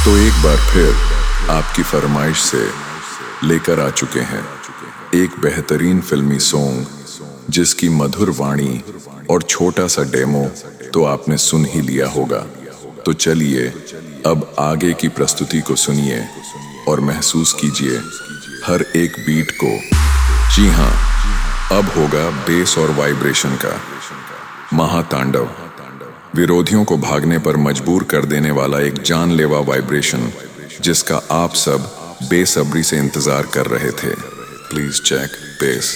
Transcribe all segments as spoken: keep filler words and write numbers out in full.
तो एक बार फिर आपकी फरमाइश से लेकर आ चुके हैं एक बेहतरीन फिल्मी सॉन्ग जिसकी मधुर वाणी और छोटा सा डेमो तो आपने सुन ही लिया होगा। तो चलिए अब आगे की प्रस्तुति को सुनिए और महसूस कीजिए हर एक बीट को। जी हाँ, अब होगा बेस और वाइब्रेशन का महातांडव, विरोधियों को भागने पर मजबूर कर देने वाला एक जानलेवा वाइब्रेशन जिसका आप सब बेसब्री से इंतजार कर रहे थे। Please check base.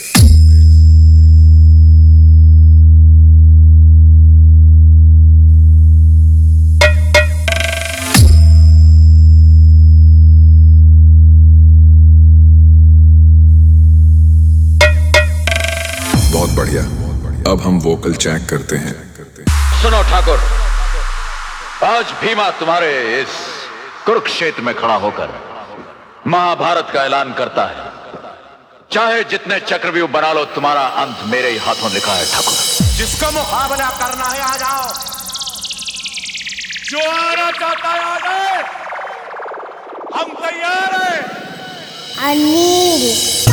बहुत बढ़िया। अब हम वोकल चेक करते हैं। सुनो ठाकुर, आज भीमा तुम्हारे इस कुरुक्षेत्र में खड़ा होकर महाभारत का ऐलान करता है। चाहे जितने चक्रव्यूह बना लो, तुम्हारा अंत मेरे ही हाथों लिखा है ठाकुर। जिसको मुकाबला करना है आ जाओ, जो आना चाहता है आ जाए, हम तैयार हैं। Anil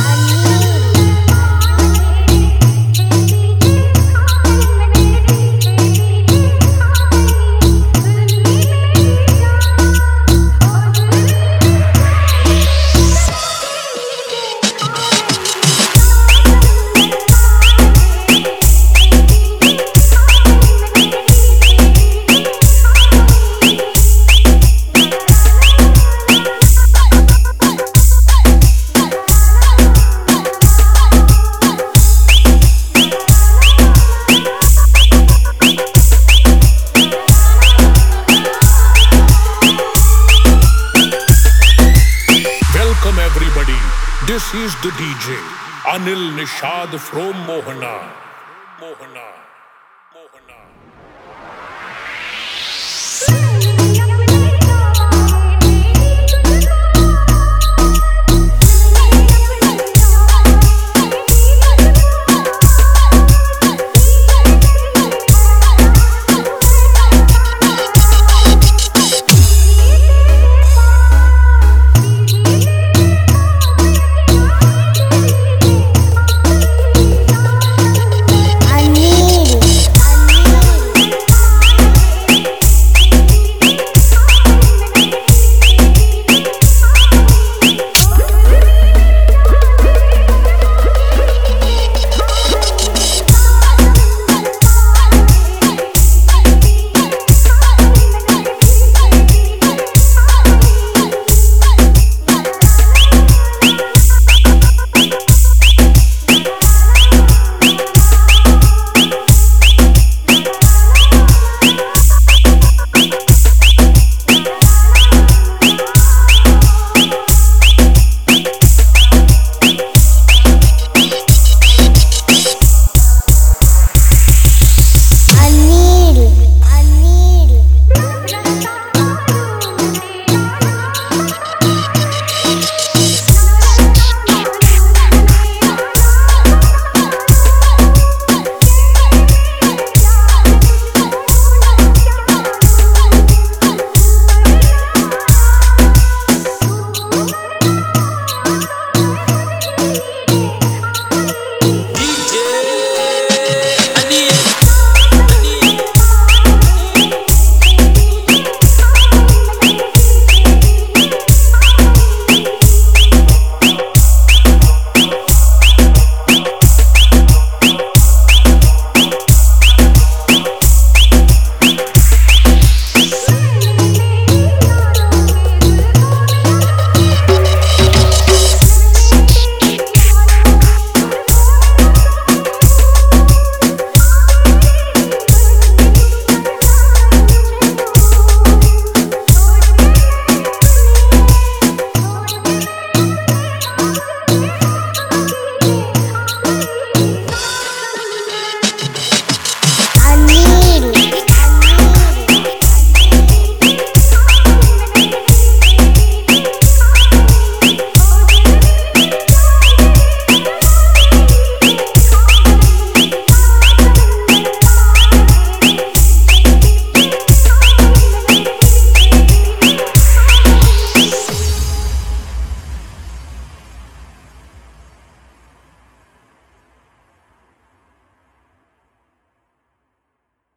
Everybody, this is the D J Anil Nishad from Mohana. Mohana.